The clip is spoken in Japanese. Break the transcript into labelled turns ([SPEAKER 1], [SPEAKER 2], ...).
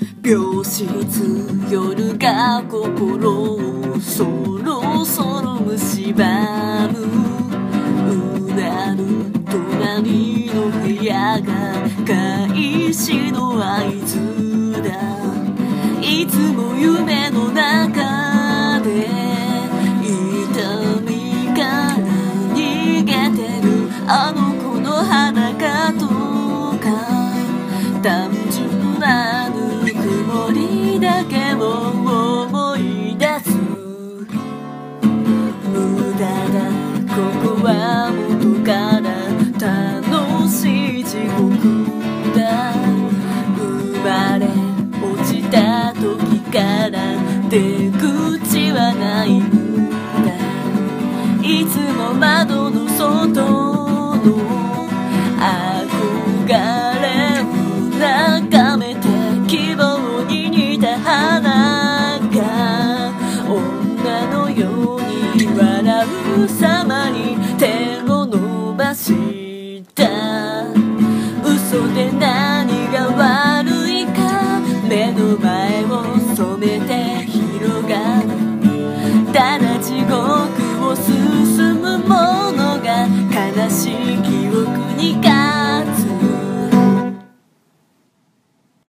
[SPEAKER 1] 病室夜が心をそろそろ蝕む。うなる隣の部屋が開始の合図だ。いつも夢の中で痛みから逃げてるあの子の裸とか、単純なぬくもりだけを思い出す。無駄だここは元から楽しい地獄だ。生まれ落ちた時から出口はないんだ。いつも窓の外の憧れを眺めて、希望に似た花が女のように笑う様に手を伸ばした。嘘でない